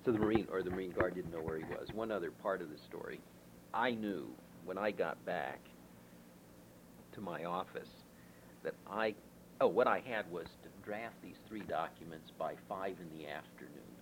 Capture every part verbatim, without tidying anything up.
So the Marine, or the Marine Guard didn't know where he was. One other part of the story, I knew when I got back to my office that I, oh, what I had was to draft these three documents by five in the afternoon.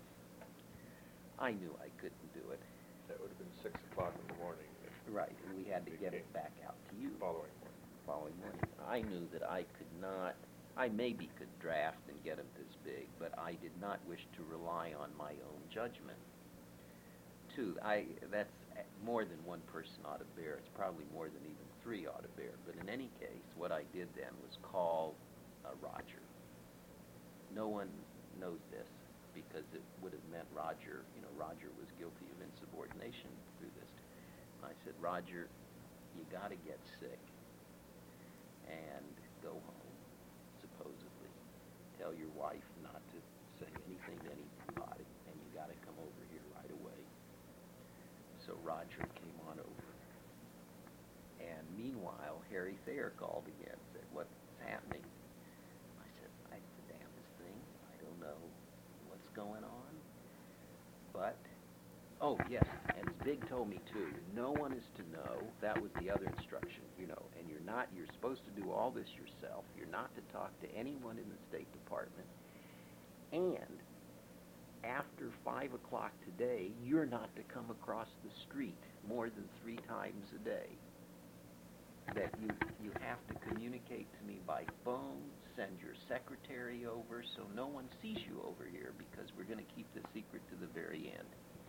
I knew I couldn't do it. That would have been six o'clock in the morning. Right, and we had to get it back out to you. Following morning. Following morning. I knew that I could not, I maybe could draft and get them this big, but I did not wish to rely on my own judgment. Two, I, that's more than one person ought to bear. It's probably more than even three ought to bear. But in any case, what I did then was call uh, Roger. No one knows this because it would have meant Roger, you know, Roger was guilty of insubordination through this. And I said, Roger, you got to get sick and go home, supposedly. Tell your wife not to say anything to anybody, and you got to come over here right away. So Roger came on over. And meanwhile, Harry Thayer called again, said, what's happening? I said, I the damnedest thing. I don't know what's going on. But, oh, yes, and as Big told me, too, no one is to know. That was the other instruction, you know, and you're not, you're supposed to do all this yourself. You're not to talk to anyone in the State Department. And after five o'clock today, you're not to come across the street more than three times a day. That you, you have to communicate to me by phone, send your secretary over so no one sees you over here because we're going to keep the secret to the very end.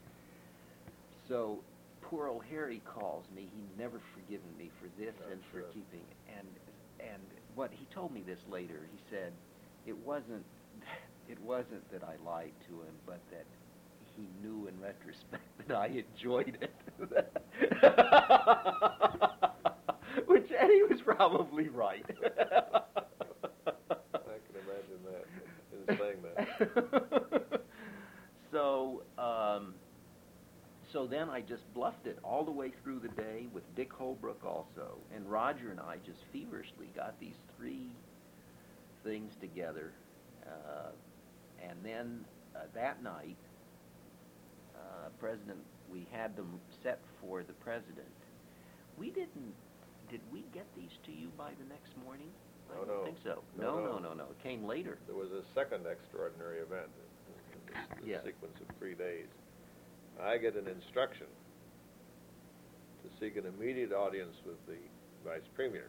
So poor old Harry calls me. He'd never forgiven me for this That's and for right. keeping. And and what he told me this later, he said, it wasn't it wasn't that I lied to him, but that he knew in retrospect that I enjoyed it. Which, and he was probably right. I can imagine that, in saying that. so, um, so then I just bluffed it all the way through the day with Dick Holbrook also. And Roger and I just feverishly got these three things together. Uh, and then uh, that night, uh, President, we had them set for the President. We didn't, did we get these to you by the next morning? I No, don't no. think so. No, No, no. no, no, no. It came later. There was a second extraordinary event in this, this Yeah. sequence of three days. I get an instruction to seek an immediate audience with the Vice Premier.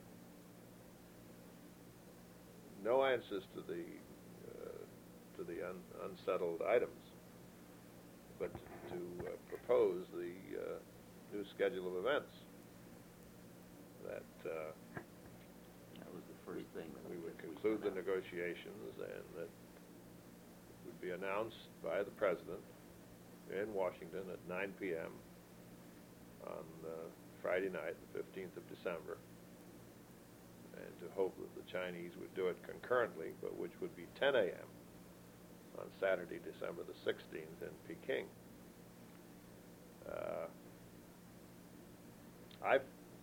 No answers to the uh, to the un unsettled items, but to uh, propose the uh, new schedule of events. That uh, That was the first thing. That we would that conclude the sent out. negotiations and that it would be announced by the President in Washington at nine p m on uh, Friday night, the fifteenth of December, and to hope that the Chinese would do it concurrently, but which would be ten a m on Saturday, December the sixteenth in Peking. Uh, I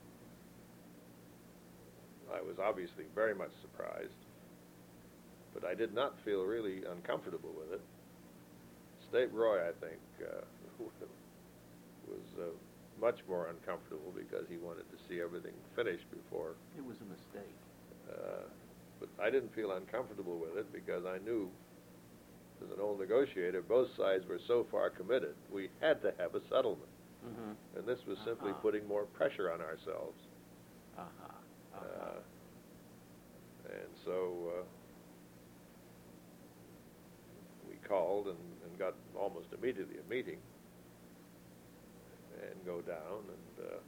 I was obviously very much surprised, but I did not feel really uncomfortable with it. State Roy, I think, uh, was uh, much more uncomfortable because he wanted to see everything finished before. It was a mistake. Uh, but I didn't feel uncomfortable with it because I knew, as an old negotiator, both sides were so far committed. We had to have a settlement. Mm-hmm. And this was simply Uh-huh. putting more pressure on ourselves. Uh-huh. Uh-huh. Uh, and so uh, we called and, and got almost immediately a meeting and go down and uh,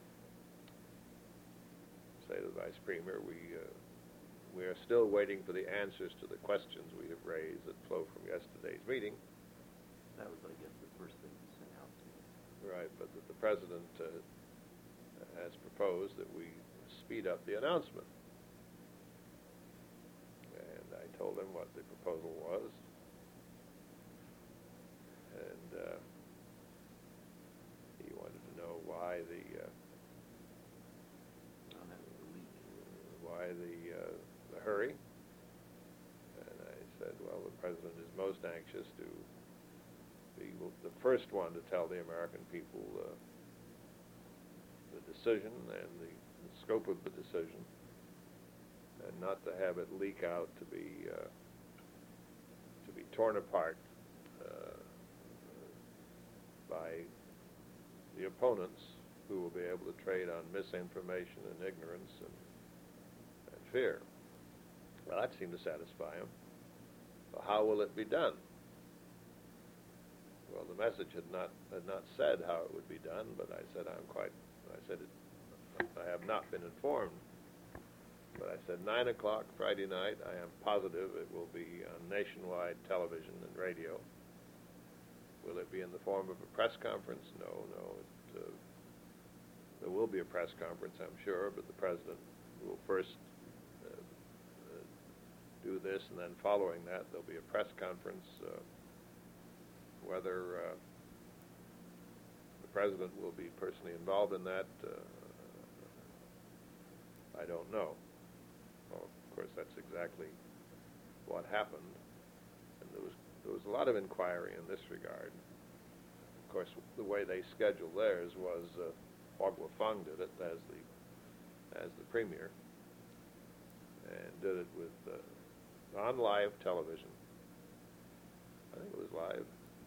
say to the Vice Premier, we, uh, we are still waiting for the answers to the questions we have raised that flow from yesterday's meeting. That was, I guess, the first thing you sent out to me. Right, but that the President uh, has proposed that we speed up the announcement. And I told him what the proposal was. And uh, he wanted to know why the uh, Oh, that was a week. why the uh, the hurry. And I said, well, the President is most anxious to be be the first one to tell the American people uh, the decision and the, the scope of the decision, and not to have it leak out to be uh, to be torn apart uh, by the opponents, who will be able to trade on misinformation and ignorance and, and fear. Well, that seemed to satisfy him. Well, how will it be done? Well, the message had not had not said how it would be done, but I said I'm quite. I said it, I have not been informed, but I said nine o'clock Friday night. I am positive it will be on nationwide television and radio. Will it be in the form of a press conference? No, no. It, uh, there will be a press conference, I'm sure, but the president will first uh, uh, do this, and then following that, there'll be a press conference. Uh, whether uh, the president will be personally involved in that, uh, I don't know. Well, of course, that's exactly what happened, and there was there was a lot of inquiry in this regard. Of course, the way they scheduled theirs was uh, Hua Guofeng did it as the as the premier, and did it with uh, on live television. I think it was live.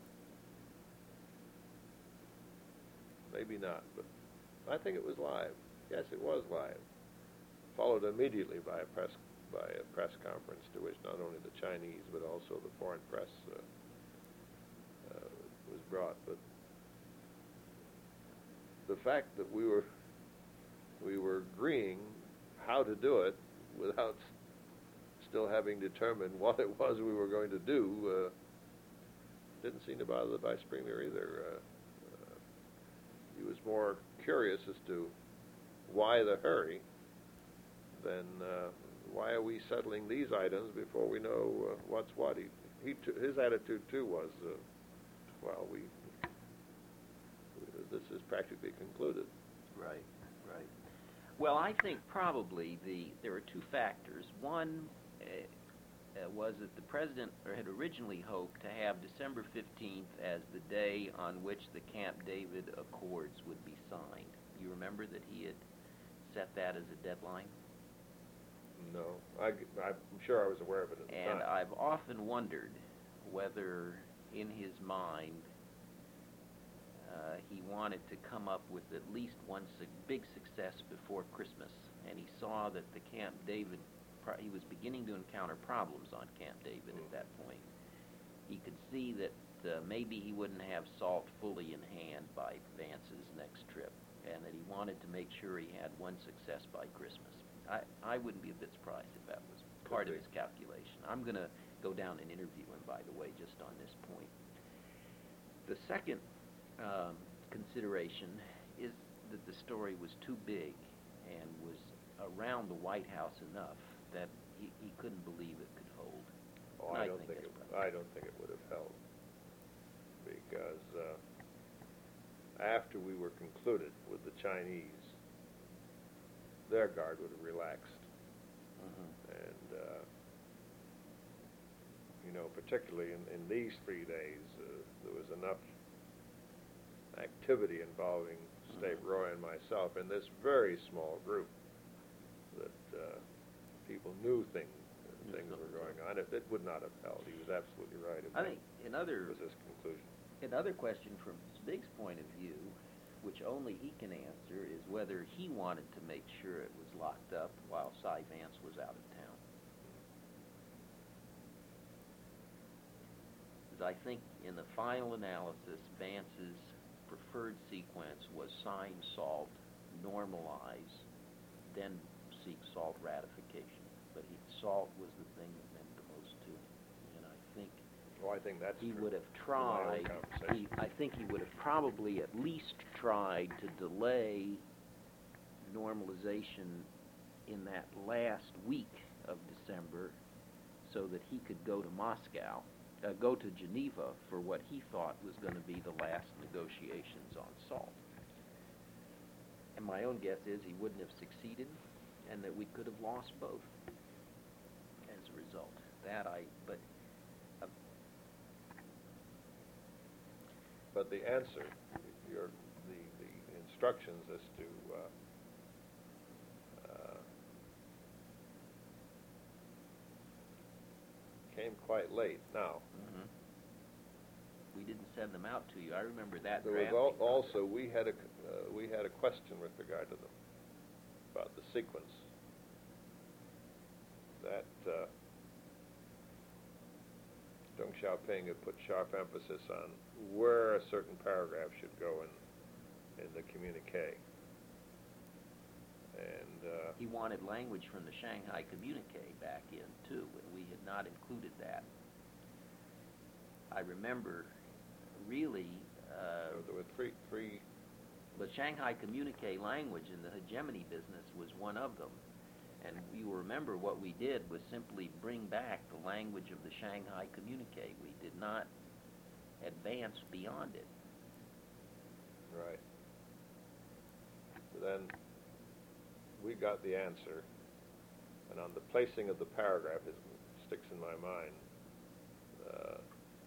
Maybe not, but I think it was live. Yes, it was live. Followed immediately by a press by a press conference to which not only the Chinese but also the foreign press uh, uh, was brought. But the fact that we were we were agreeing how to do it without still having determined what it was we were going to do uh, didn't seem to bother the vice premier either. Uh, uh, he was more curious as to why the hurry than uh, why are we settling these items before we know uh, what's what. He, he t- his attitude too was, uh, well, we, we this is practically concluded. Right, right. Well, I think probably the there are two factors. One uh, uh, was that the president had originally hoped to have December fifteenth as the day on which the Camp David Accords would be signed. You remember that he had set that as a deadline? No, I, I'm sure I was aware of it at the and time. And I've often wondered whether in his mind uh, he wanted to come up with at least one su- big success before Christmas, and he saw that the Camp David, pro- he was beginning to encounter problems on Camp David mm. at that point. He could see that uh, maybe he wouldn't have SALT fully in hand by Vance's next trip, and that he wanted to make sure he had one success by Christmas. I, I wouldn't be a bit surprised if that was part of his calculation. I'm going to go down and interview him, by the way, just on this point. The second um, consideration is that the story was too big and was around the White House enough that he, he couldn't believe it could hold. Oh, I, I don't think, think it. I don't think it would have held, because uh, after we were concluded with the Chinese, their guard would have relaxed. Mm-hmm. And, uh, you know, particularly in, in these three days, uh, there was enough activity involving State mm-hmm. Roy and myself in this very small group that uh, people knew things mm-hmm. things were going on. It, it would not have held. He was absolutely right. I think in other was this conclusion. Another question from Big's point of view, which only he can answer, is whether he wanted to make sure it was locked up while Cy Vance was out of town. Because I think in the final analysis, Vance's preferred sequence was sign SALT, normalize, then seek SALT ratification. But he, SALT was the thing that meant the most to him. And I think Well, I think that's he true. would have tried. He, I think he would have probably at least tried to delay normalization in that last week of December, so that he could go to Moscow, uh, go to Geneva for what he thought was going to be the last negotiations on SALT. And my own guess is he wouldn't have succeeded, and that we could have lost both as a result. That I, but. but the answer, your, the, the instructions as to, uh, uh, came quite late. Now, Mhm. We didn't send them out to you. I remember that there was drafting al- also, we had a, uh, we had a question with regard to them, about the sequence. That, uh, Deng Xiaoping had put sharp emphasis on where a certain paragraph should go in, in the communique. And, uh, He wanted language from the Shanghai communique back in, too, and we had not included that. I remember, really, uh, there were three, three, the Shanghai communique language in the hegemony business was one of them. And you remember what we did was simply bring back the language of the Shanghai communique. We did not advance beyond it. right. So then, we got the answer, and on the placing of the paragraph, it sticks in my mind, uh,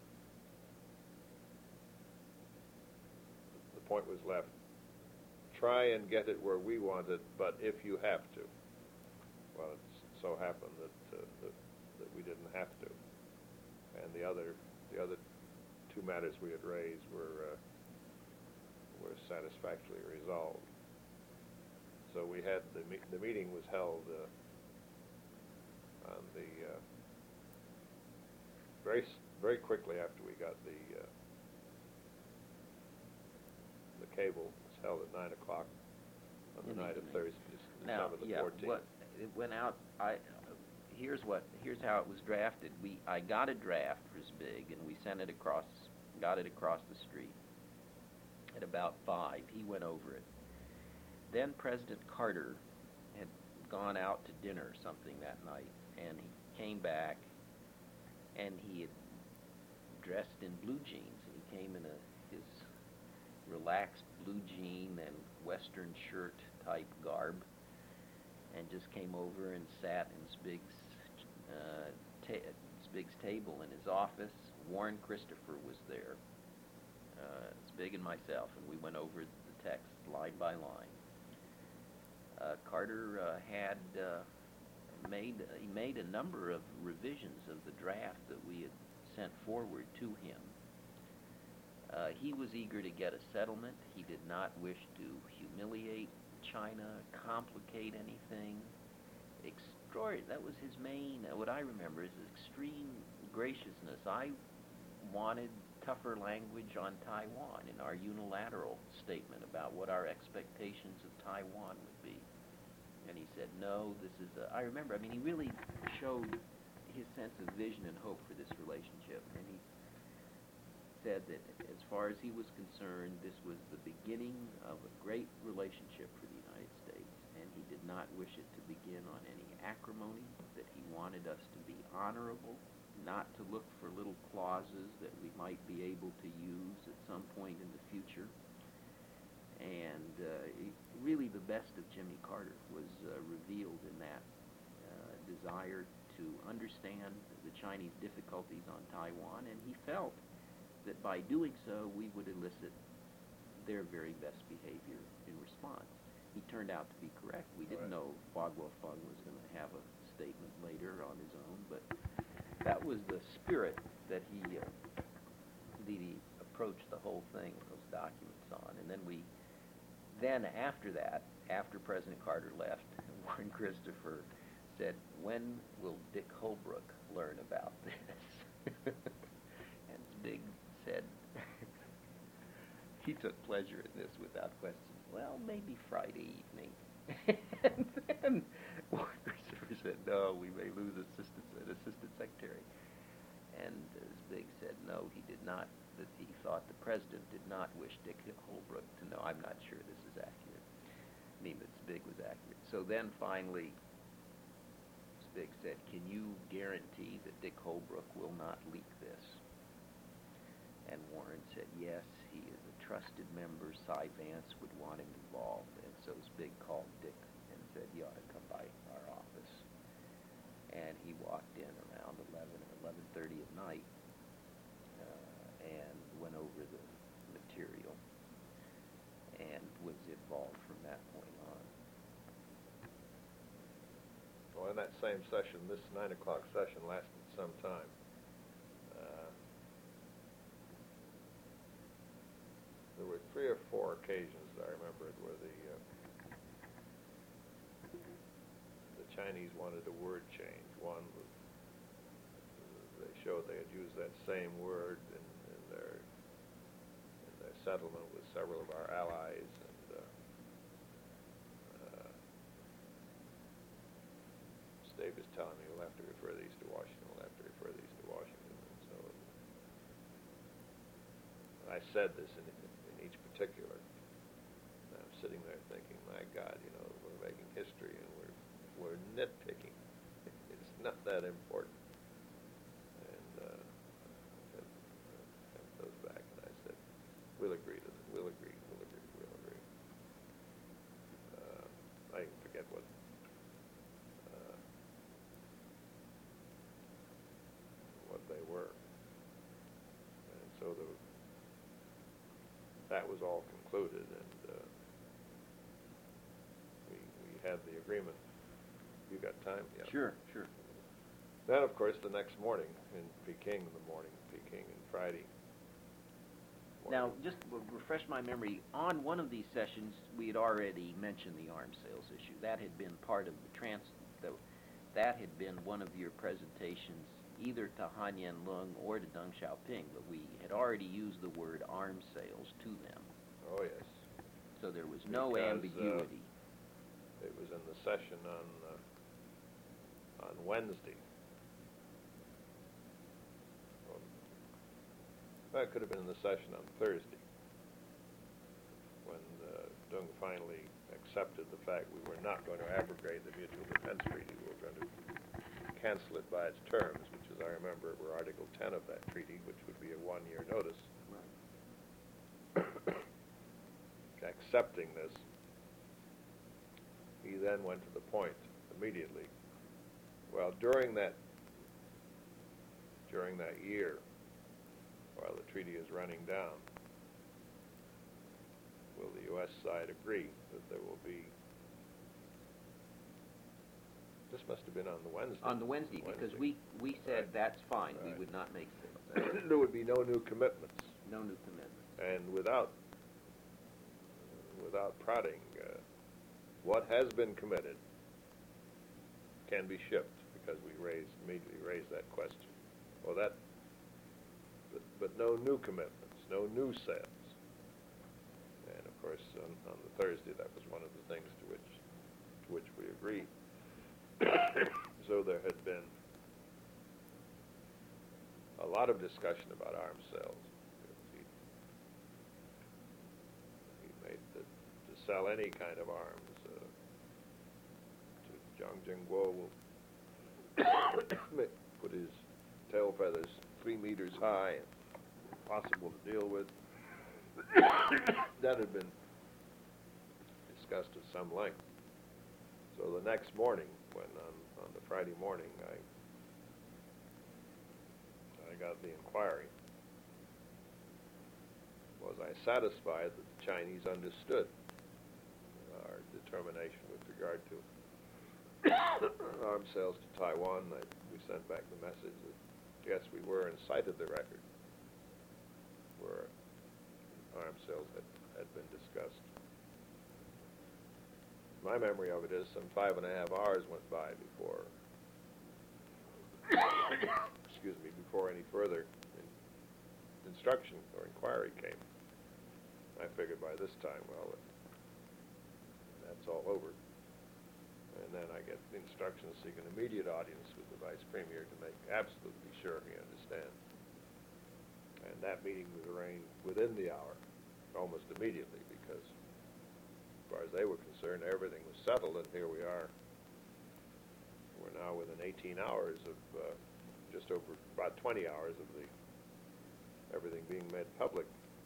the point was left, try and get it where we want it, but if you have to. Well, it so happened that, uh, that, that we didn't have to. And the other, the other two matters we had raised were, uh, were satisfactorily resolved. So we had, the, me the meeting was held uh, on the, uh, very, s very quickly after we got the, uh, the cable. It was held at nine o'clock on the In the night of evening. Thursday, Now, December the yeah, fourteenth. what, it went out, I, uh, here's what, here's how it was drafted. We, I got a draft for Zbig, and we sent it across, got it across the street. At about five, he went over it. Then President Carter had gone out to dinner or something that night, and he came back, and he had dressed in blue jeans, and he came in a, his relaxed blue jean and western shirt type garb, and just came over and sat in Zbig's, uh, ta Zbig's table in his office. Warren Christopher was there, uh, Zbig and myself, and we went over the text line by line. Uh, Carter uh, had uh, made he made a number of revisions of the draft that we had sent forward to him. Uh, he was eager to get a settlement. He did not wish to humiliate China, complicate anything. Extraordinary. That was his main. Uh, what I remember is extreme graciousness. I wanted tougher language on Taiwan in our unilateral statement about what our expectations of Taiwan would be. And he said, no, this is a, I remember, I mean, he really showed his sense of vision and hope for this relationship. And he said that as far as he was concerned, this was the beginning of a great relationship for the United States. And he did not wish it to begin on any acrimony, that he wanted us to be honorable, not to look for little clauses that we might be able to use at some point in the future. And uh, it, really the best of Jimmy Carter was uh, revealed in that uh, desire to understand the Chinese difficulties on Taiwan, and he felt that by doing so we would elicit their very best behavior in response. He turned out to be correct. We didn't Right. know Hua Guofeng was going to have a statement later on his own, but that was the spirit that he uh, the, the approached the whole thing with those documents on. And then we, then after that, after President Carter left, Warren Christopher said, when will Dick Holbrooke learn about this? And Zbig said, he took pleasure in this without question. Well, maybe Friday evening. And then Warren Christopher said, no, we may lose assistant, an assistant secretary. And uh, Zbig said, no, he did not, that he thought the president did not wish Dick Holbrooke to know. I'm not sure this is accurate. I mean, that Zbig was accurate. So then finally, Zbig said, can you guarantee that Dick Holbrooke will not leak this? And Warren said, yes, he is a trusted member. Cy Vance would want him involved. And so Zbig called Dick and said he ought to come by our office. And he walked in around eleven or eleven thirty at night uh, and went over the that same session, this nine o'clock session lasted some time. Uh, there were three or four occasions I remembered where the uh, the Chinese wanted a word change. One was they showed they had used that same word in, in their in their settlement with several of our allies, and uh, uh, Dave is telling me we'll have to refer these to Washington. We'll have to refer these to Washington. And so I said this in, in each particular. And I'm sitting there thinking, my God, you know, we're making history and we're we're nitpicking. It's not that important. And uh, I kept, uh, kept those back, and I said, we'll agree to this. We'll agree. We'll agree. We'll agree. Uh, I forget what. Uh, what they were. And so the, that was all concluded, and uh, we, we had the agreement. You got time? Yeah. Sure, sure. Then, of course, the next morning in Peking, in the morning in Peking, and Friday. Now, morning. just to refresh my memory, on one of these sessions, we had already mentioned the arms sales issue. That had been part of the trans, the, that had been one of your presentations, either to Han Yanlong or to Deng Xiaoping, but we had already used the word arms sales to them. Oh, yes. So there was no Because, ambiguity. Uh, it was in the session on uh, on Wednesday. Well, it could have been in the session on Thursday, when uh, Deng finally accepted the fact we were not going to abrogate the Mutual Defense Treaty. We were going to cancel it by its terms, which, as I remember, were Article ten of that treaty, which would be a one-year notice. Right. Accepting this, he then went to the point immediately. Well, during that during that year, while the treaty is running down, will the U S side agree that there will be? This must have been on the Wednesday. On the Wednesday, Wednesday. because we, we said Right. that's fine. Right. We would not make sales. There would be no new commitments, No new commitments. and without without prodding, uh, what has been committed can be shipped, because we raised immediately raised that question. Well, that, but, but no new commitments, no new sales. And of course, on, on the Thursday, that was one of the things to which to which we agreed. So there had been a lot of discussion about arms sales. He, he made the, to sell any kind of arms uh, to Zhang Jingguo will put his tail feathers three meters high and impossible to deal with. That had been discussed at some length. So the next morning, when on, on the Friday morning, I I got the inquiry, was I satisfied that the Chinese understood our determination with regard to arms sales to Taiwan? I, we sent back the message that yes, we were, and cited the record where arms sales had, had been discussed. My memory of it is some five and a half hours went by before, excuse me, before any further in, instruction or inquiry came. I figured by this time, well, it, that's all over. And then I get the instructions to seek an immediate audience with the Vice Premier to make absolutely sure he understands. And that meeting was arranged within the hour, almost immediately, because as far as they were concerned, everything was settled, and here we are. We're now within eighteen hours of, uh, just over about twenty hours of the everything being made public.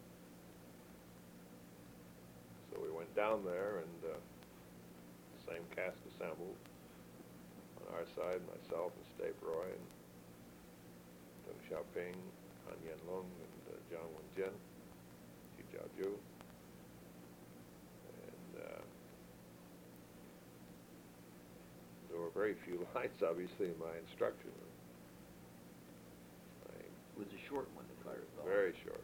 So we went down there, and uh, the same cast assembled. On our side, myself and Dave Roy and Deng Xiaoping, Han Yanlong, and uh, Jiang Wenjin, Xi Jiaoju. And uh, there were were very few lines, obviously, in my instruction. I, It was a short one, if I recall. very short.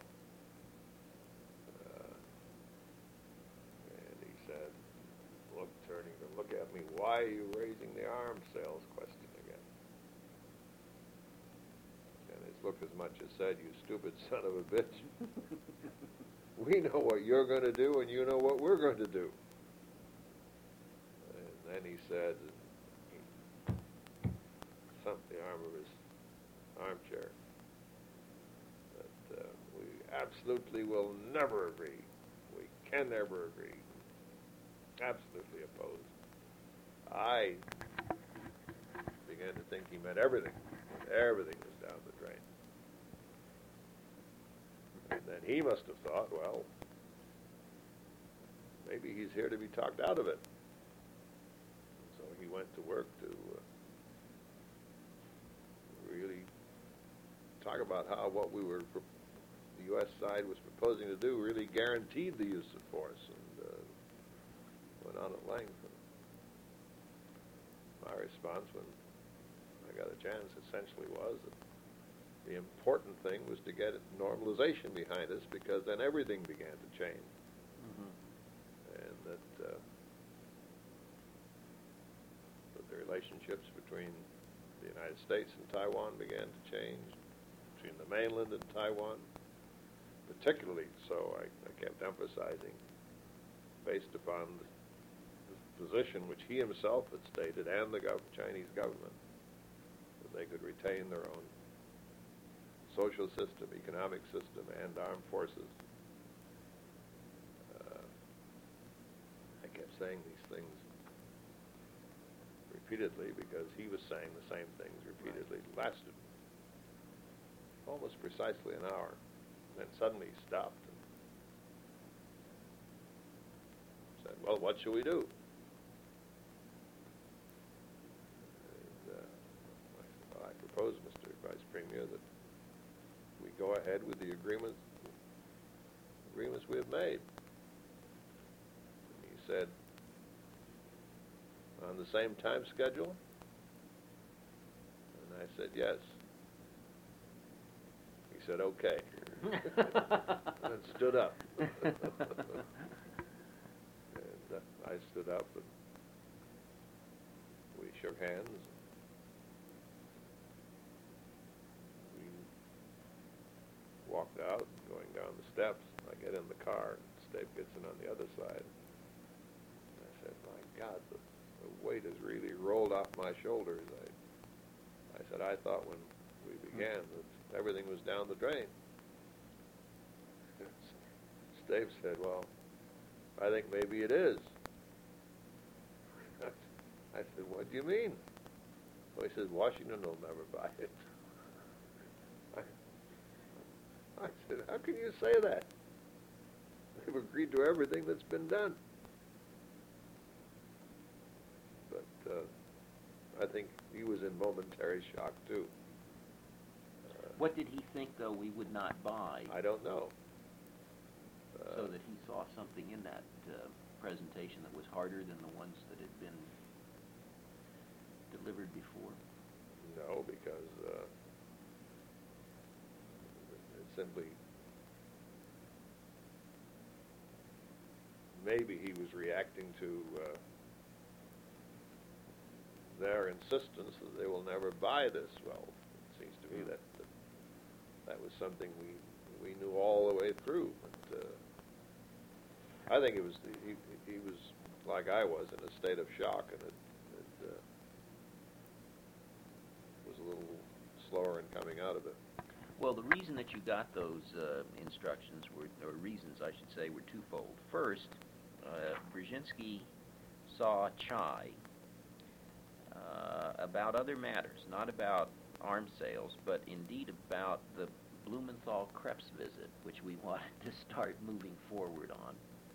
Uh, and he said, look, turning to look at me, why are you raising the arms sales question again? And his look as much as said, you stupid son of a bitch. We know what you're going to do, and you know what we're going to do. And then he said, he thumped the arm of his armchair, that uh, we absolutely will never agree. We can never agree. Absolutely opposed. I began to think he meant everything. Everything was down the drain. And then he must have thought, well, maybe he's here to be talked out of it. So he went to work to uh, really talk about how what we were, pro- the U S side was proposing to do really guaranteed the use of force, and uh, went on at length. And my response when I got a chance essentially was that the important thing was to get normalization behind us, because then everything began to change. Mm-hmm. And that, uh, that the relationships between the United States and Taiwan began to change, between the mainland and Taiwan, particularly so. I, I kept emphasizing, based upon the, the position which he himself had stated and the gov- Chinese government, that they could retain their own social system, economic system, and armed forces. Uh, I kept saying these things repeatedly because he was saying the same things repeatedly. It lasted almost precisely an hour. Then suddenly he stopped and said, well, what shall we do? And uh, I said, well, I propose, Mister Vice Premier, that we go ahead with the agreements agreements we have made. And he said, on the same time schedule? And I said, yes. He said, okay. And stood up. And uh, I stood up and we shook hands. Walked out, going down the steps. I get in the car, and Stave gets in on the other side. And I said, my God, the, the weight has really rolled off my shoulders. I, I said, I thought when we began that everything was down the drain. Stave said, well, I think maybe it is. I said, what do you mean? Well, he said, Washington will never buy it. I said, how can you say that? They've agreed to everything that's been done. But uh, I think he was in momentary shock, too. Uh, What did he think, though, we would not buy? I don't know. Uh, so that he saw something in that uh, presentation that was harder than the ones that had been delivered before? No, because uh, it simply, maybe he was reacting to uh, their insistence that they will never buy this. Well, it seems to me that that, that was something we we knew all the way through. But uh, I think it was the, he he was like I was, in a state of shock, and it, it uh, was a little slower in coming out of it. Well, the reason that you got those uh, instructions were, or reasons I should say, were twofold. First, uh, Brzezinski saw Chai uh, about other matters, not about arms sales, but indeed about the Blumenthal-Krebs visit, which we wanted to start moving forward on.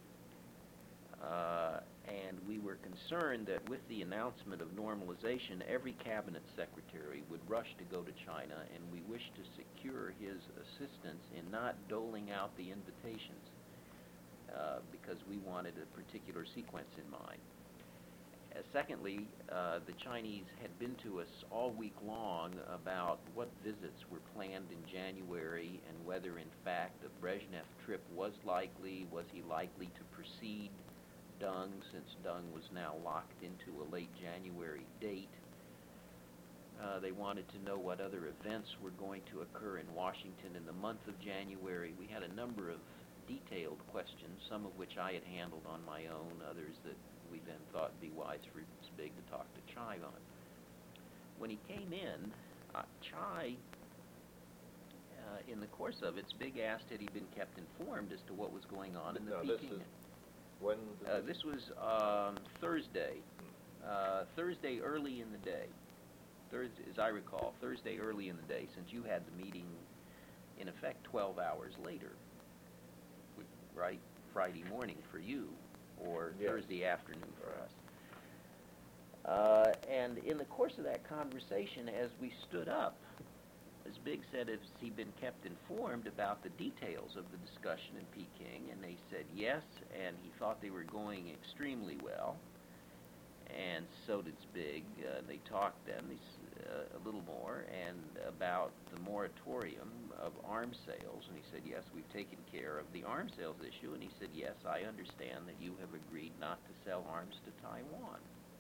Uh, and we were concerned that with the announcement of normalization, every cabinet secretary would rush to go to China, and we wished to secure his assistance in not doling out the invitations uh, because we wanted a particular sequence in mind. Uh, secondly, uh, the Chinese had been to us all week long about what visits were planned in January and whether, in fact, a Brezhnev trip was likely. Was he likely to precede Deng, since Deng was now locked into a late January date? Uh, they wanted to know what other events were going to occur in Washington in the month of January. We had a number of detailed questions, some of which I had handled on my own, others that we then thought it'd be wise for Zbig to talk to Chai on. When he came in, uh, Chai, uh, in the course of it, Zbig asked had he been kept informed as to what was going on in the no, Peking. This is when? Uh, this was um, Thursday, uh, Thursday early in the day. Thursday, as I recall, Thursday early in the day, since you had the meeting, in effect, twelve hours later, right? Friday morning for you, or yes. Thursday afternoon for right. us. Uh, and in the course of that conversation, as we stood up, Zbig said, has he been kept informed about the details of the discussion in Peking? And they said yes, and he thought they were going extremely well. And so did Zbig. Uh, they talked then they, uh, a little more and about the moratorium of arms sales. And he said, yes, we've taken care of the arms sales issue. And he said, yes, I understand that you have agreed not to sell arms to Taiwan.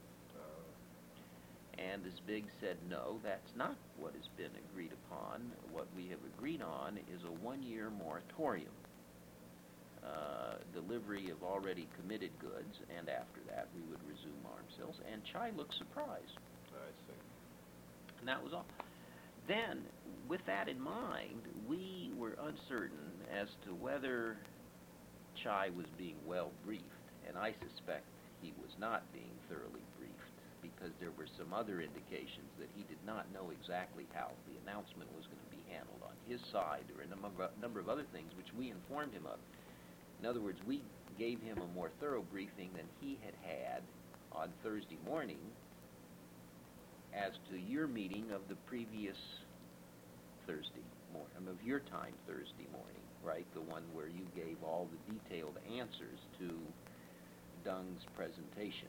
And Zbig said, no, that's not what has been agreed upon. What we have agreed on is a one-year moratorium, uh, delivery of already committed goods, and after that we would resume arms sales. And Chai looked surprised. I see. And that was all. Then, with that in mind, we were uncertain as to whether Chai was being well briefed, and I suspect he was not being thoroughly briefed, because there were some other indications that he did not know exactly how the announcement was going to be handled on his side. There were a number of, number of other things which we informed him of. In other words, we gave him a more thorough briefing than he had had on Thursday morning as to your meeting of the previous Thursday morning, of your time Thursday morning, right? The one where you gave all the detailed answers to Deng's presentation.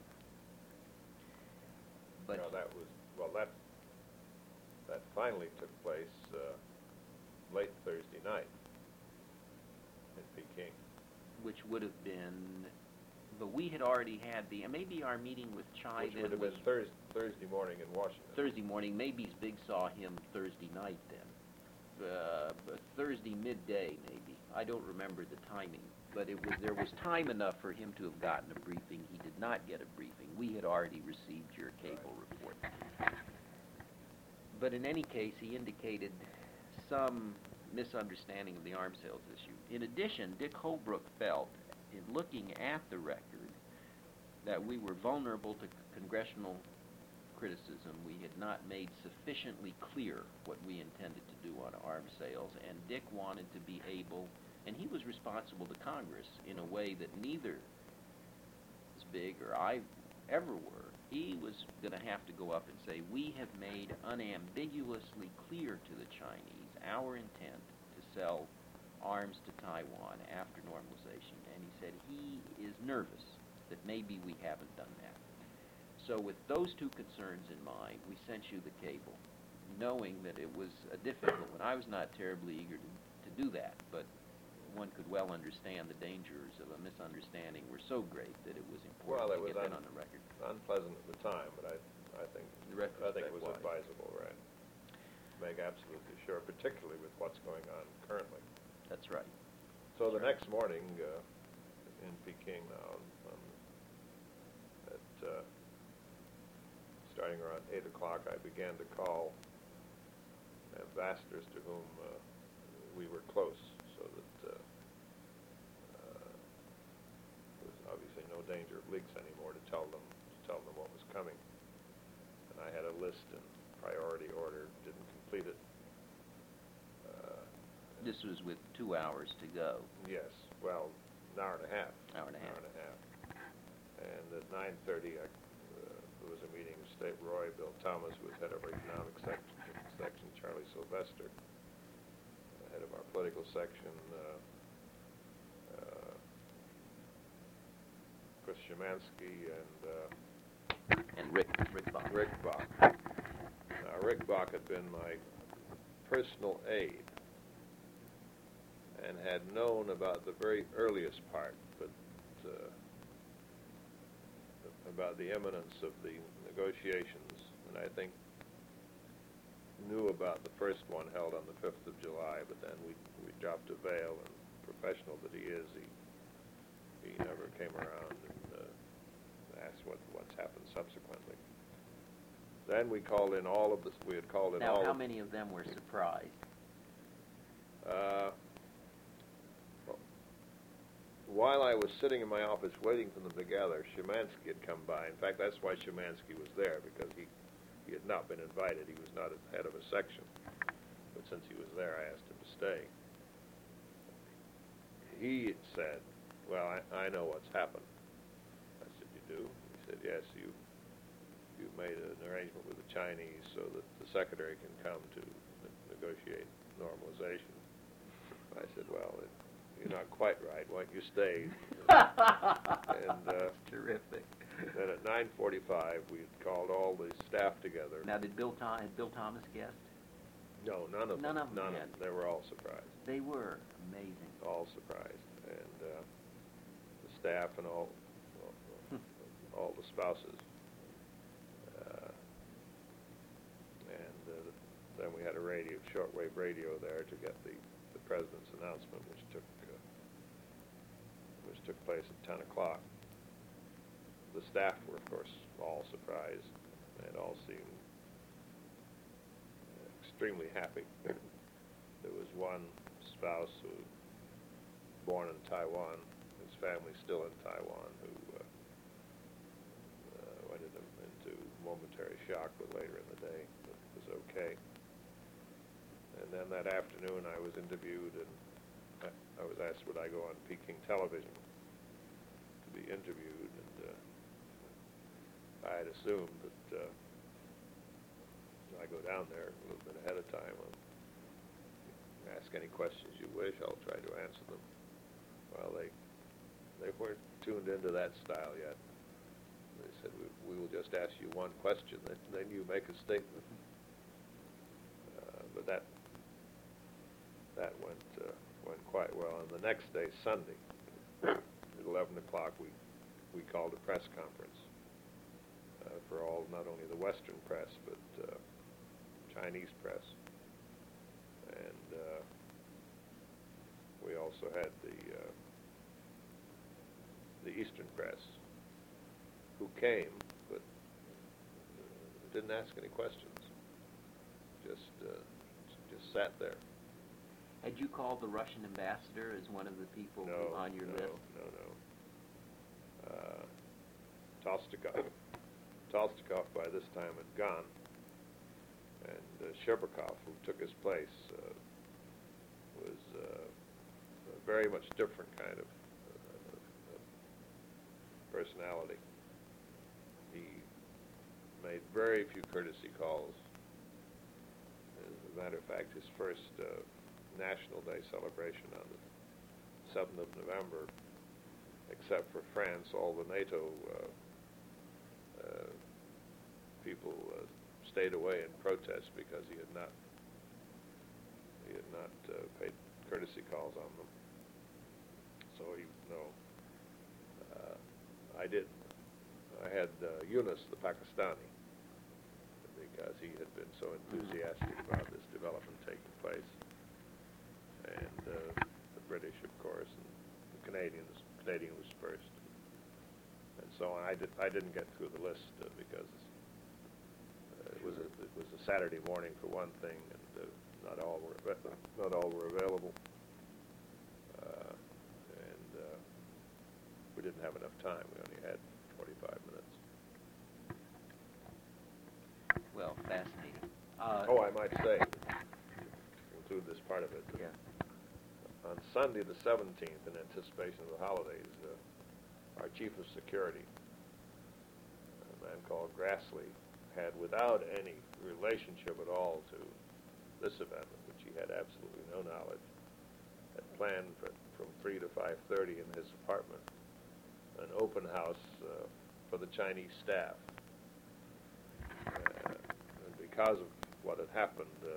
But no, that was, well, that, that finally took place uh, late Thursday night in Peking. Which would have been, but we had already had the, maybe our meeting with Chai Which then would have was been Thursday, Thursday morning in Washington. Thursday morning. Maybe Zbig saw him Thursday night then. Uh, but Thursday midday, maybe. I don't remember the timing. But it was, there was time enough for him to have gotten a briefing. He did not get a briefing. We had already received your cable report. But in any case, he indicated some misunderstanding of the arms sales issue. In addition, Dick Holbrook felt, in looking at the record, that we were vulnerable to congressional criticism. We had not made sufficiently clear what we intended to do on arms sales, and Dick wanted to be able, and he was responsible to Congress in a way that neither Zbig or I ever were. He was going to have to go up and say, we have made unambiguously clear to the Chinese our intent to sell arms to Taiwan after normalization. And he said he is nervous that maybe we haven't done that. So with those two concerns in mind, we sent you the cable, knowing that it was a difficult one. I was not terribly eager to, to do that, but one could well understand the dangers of a misunderstanding were so great that it was important well, it to was get that un- on the record. unpleasant at the time, but I, I think, The I think it was retrospect wise. advisable, right? Make absolutely sure, particularly with what's going on currently. That's right. So the That's right. next morning uh, in Peking now, um, at uh, starting around eight o'clock, I began to call ambassadors to whom uh, we were close, so that uh, uh, there was obviously no danger of leaks anymore to tell them to tell them what was coming. And I had a list in priority order, didn't complete it. Uh, This was with two hours to go. Yes, well, an hour and a half. Hour and a half. Hour and a half. And at nine thirty, I, uh, there was a meeting with State Roy. Bill Thomas was head of our economic section, section Charlie Sylvester, uh, head of our political section, uh, uh, Chris Szymanski, and uh, And Rick, Rick Bach. Rick Bach. Now, Rick Bach had been my personal aide and had known about the very earliest part, but uh, about the imminence of the negotiations, and I think knew about the first one held on the fifth of July, but then we, we dropped a veil, and professional that he is, he he never came around and uh, asked what, what's happened subsequently. Then we called in all of the, we had called in Now, all how of, many of them were surprised? Uh, well, while I was sitting in my office waiting for them to gather, Szymanski had come by. In fact, that's why Szymanski was there, because he, he had not been invited. He was not head of a section. But since he was there, I asked him to stay. He said, well, I, I know what's happened. I said, you do? He said, yes, you, you made an arrangement with the Chinese so that the secretary can come to ne- negotiate normalization. I said, well, it, you're not quite right. Why don't you stay? and uh, Terrific. Then at nine forty-five, we had called all the staff together. Now, did Bill, Tho- had Bill Thomas guessed? No, none of None them. of them None had. of them. They were all surprised. They were. Amazing. All surprised. And uh, the staff and all, all, all the spouses. Uh, and uh, then we had a radio, shortwave radio there to get the, the president's announcement, which took uh, which took place at ten o'clock. The staff were, of course, all surprised. They had all seemed extremely happy. There was one spouse who was born in Taiwan, his family's still in Taiwan, who uh, uh, went into, into momentary shock, but later in the day it was okay. And then that afternoon I was interviewed, and I, I was asked would I go on Peking television to be interviewed, and uh, I had assumed that uh, I go down there a little bit ahead of time. I'll ask any questions you wish. I'll try to answer them. Well, they they weren't tuned into that style yet. They said, we, we will just ask you one question, then, then you make a statement. Uh, but that that went uh, went quite well. And the next day, Sunday, at eleven o'clock, we, we called a press conference uh, for all, not only the Western press, but uh, Chinese press. And uh, we also had the uh, the Eastern press, who came, but uh, didn't ask any questions. Just uh, just sat there. Had you called the Russian ambassador as one of the people No, on your no, list? no, no. Uh, Tolstikov, Tolstikov by this time had gone, and uh, Sherbakov, who took his place, uh, was uh, a very much different kind of uh, personality. He made very few courtesy calls. As a matter of fact, his first uh, National Day celebration on the seventh of November, except for France, all the NATO uh, uh, people uh, stayed away in protest because he had not he had not uh, paid courtesy calls on them. So he no, uh, I did. I had uh, Yunus, the Pakistani, because he had been so enthusiastic about this development taking place, and uh, the British, of course, and the Canadians. Canadian was first, and so on. I did. I didn't get through the list uh, because uh, it was a, it was a Saturday morning for one thing, and uh, not all were not all were available, uh, and uh, we didn't have enough time. We only had forty-five minutes. Well, fascinating. Uh, Oh, I might say, include this part of it. Yeah. On Sunday the seventeenth, in anticipation of the holidays, uh, our chief of security, a man called Grassley, had, without any relationship at all to this event, of which he had absolutely no knowledge, had planned for, from three to five thirty in his apartment an open house uh, for the Chinese staff. because of what had happened, uh,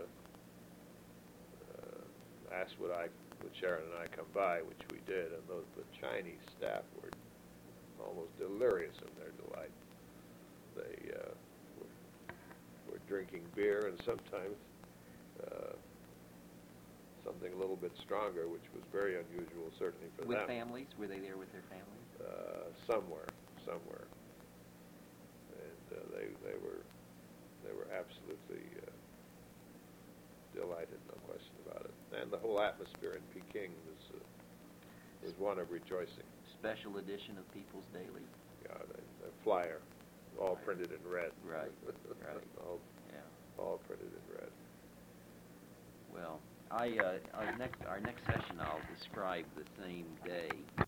uh, asked would I, would Sharon and I come by, which we did, and those, the Chinese staff were almost delirious in their delight. They uh, were, were drinking beer and sometimes uh, something a little bit stronger, which was very unusual, certainly for With them. families? Were they there with their families? Uh, somewhere, somewhere, and uh, they they were they were absolutely uh, delighted, no question about it. And the whole atmosphere in Peking was uh, was one of rejoicing. Special edition of People's Daily. Yeah, the, the flyer, all Right. printed in red. Right, right. all, Yeah. all printed in red. Well, I uh, our next our next session I'll describe the same day